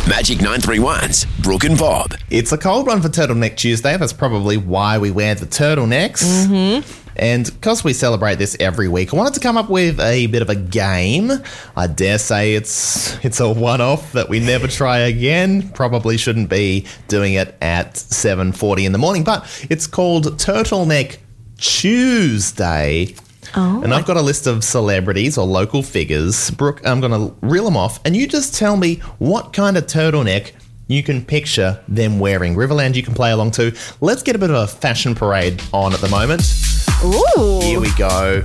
Magic 931's Brooke and Bob. It's a cold one for Turtleneck Tuesday. That's probably why we wear the turtlenecks. Mm-hmm. And because we celebrate this every week, I wanted to come up with a bit of a game. I dare say it's a one-off that we never try again. Probably shouldn't be doing it at 7:40 in the morning, but it's called Turtleneck Tuesday. Oh. And I've got a list of celebrities or local figures. Brooke, I'm going to reel them off, and you just tell me what kind of turtleneck you can picture them wearing. Riverland, you can play along too. Let's get a bit of a fashion parade on at the moment. Ooh. Here we go.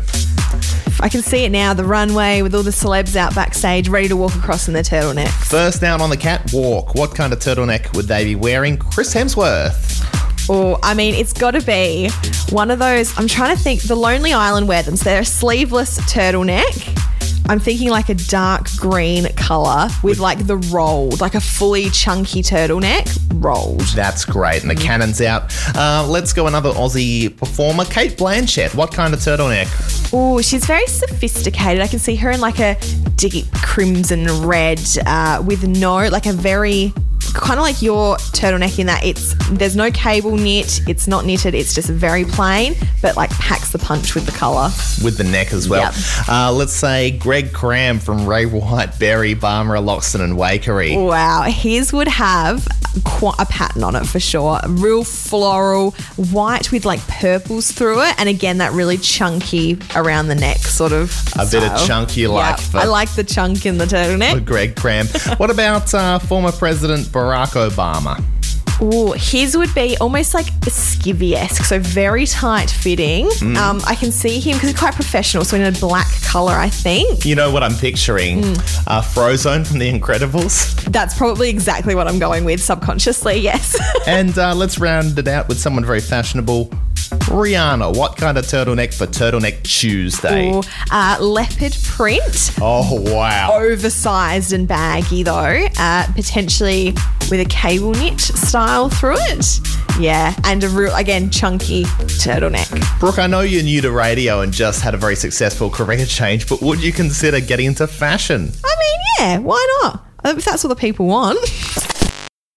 I can see it now, the runway with all the celebs out backstage ready to walk across in their turtlenecks. First down on the catwalk, what kind of turtleneck would they be wearing? Chris Hemsworth. Oh, I mean, it's got to be one of those, I'm trying to think, the Lonely Island wear them. So they're a sleeveless turtleneck. I'm thinking like a dark green colour with like the rolled, like a fully chunky turtleneck rolled. That's great. And the cannon's out. Let's go another Aussie performer, Cate Blanchett. What kind of turtleneck? Oh, she's very sophisticated. I can see her in like a deep crimson red with like a very... kind of like your turtleneck in that there's no cable knit, it's not knitted, it's just very plain, but like packs the punch with the colour. With the neck as well. Yep. Let's say Greg Cram from Ray White, Berry, Barmera, Loxton and Wakery. Wow, his would have quite a pattern on it for sure. Real floral, white with like purples through it, and again that really chunky around the neck sort of A style. bit of chunk you like. I like the chunk in the turtleneck. For Greg Cram. What about former President Barack Obama? Oh, his would be almost like a skivvy-esque, so very tight fitting. I can see him because he's quite professional, so in a black colour, I think. You know what I'm picturing? Frozone from The Incredibles. That's probably exactly what I'm going with subconsciously, yes. And let's round it out with someone very fashionable. Rihanna, what kind of turtleneck for Turtleneck Tuesday? Or leopard print. Oh, wow. Oversized and baggy though, potentially with a cable knit style through it. Yeah, and a real, again, chunky turtleneck. Brooke, I know you're new to radio and just had a very successful career change, but would you consider getting into fashion? I mean, yeah, why not? If that's what the people want.